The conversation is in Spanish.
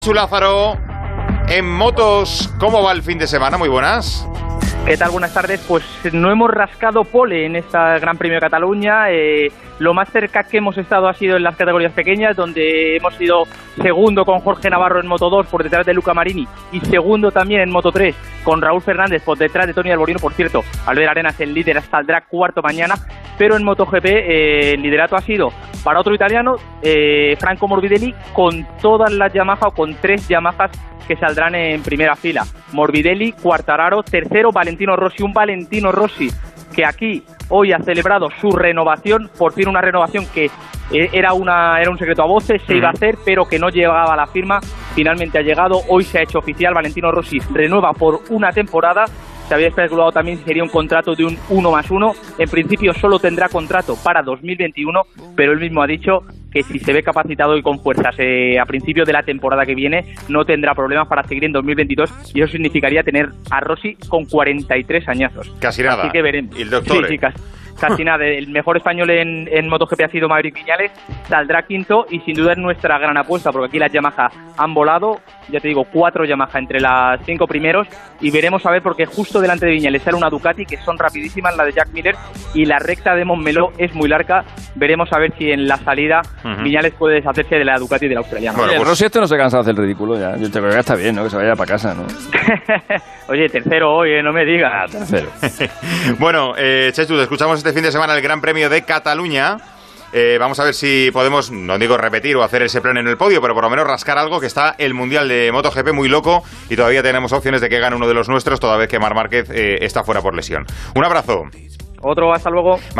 Chu Lázaro, en motos, ¿cómo va el fin de semana? Muy buenas. ¿Qué tal? Buenas tardes. Pues no hemos rascado pole en este Gran Premio de Cataluña. Lo más cerca que hemos estado ha sido en las categorías pequeñas, donde hemos sido segundo con Jorge Navarro en Moto 2 por detrás de Luca Marini y segundo también en Moto 3 con Raúl Fernández por detrás de Toni Arbolino. Por cierto, Albert Arenas, el líder, saldrá cuarto mañana, pero en MotoGP el liderato ha sido para otro italiano, Franco Morbidelli, con todas las Yamaha o con 3 Yamahas que saldrán en primera fila. Morbidelli, Quartararo, tercero Valentino Rossi, un Valentino Rossi que aquí hoy ha celebrado su renovación, por fin una renovación que era un secreto a voces, se iba a hacer, pero que no llegaba a la firma. Finalmente ha llegado, hoy se ha hecho oficial, Valentino Rossi renueva por una temporada. Se había especulado también si sería un contrato de un 1+1. En principio solo tendrá contrato para 2021, pero él mismo ha dicho que si se ve capacitado y con fuerzas a principio de la temporada que viene, no tendrá problemas para seguir en 2022, y eso significaría tener a Rossi con 43 añazos. Casi nada. Así que veremos. Y el doctor. Sí, casi nada. El mejor español en MotoGP ha sido Maverick Viñales, saldrá quinto y sin duda es nuestra gran apuesta, porque aquí las Yamaha han volado, ya te digo, 4 Yamaha entre las 5 primeros, y veremos a ver, porque justo delante de Viñales sale una Ducati que son rapidísimas, la de Jack Miller, y la recta de Montmeló es muy larga. Veremos a ver si en la salida Viñales puede deshacerse de la Ducati del australiano. Bueno, pues Rossi no se cansa de hacer el ridículo ya. Yo creo que está bien, ¿no? Que se vaya para casa, ¿no? Oye, tercero hoy, no me digas. Tercero. Bueno, Chechu, escuchamos este fin de semana el Gran Premio de Cataluña. Vamos a ver si podemos, no digo repetir o hacer ese plan en el podio, pero por lo menos rascar algo, que está el Mundial de MotoGP muy loco y todavía tenemos opciones de que gane uno de los nuestros, toda vez que Marc Márquez está fuera por lesión. Un abrazo. Otro, hasta luego.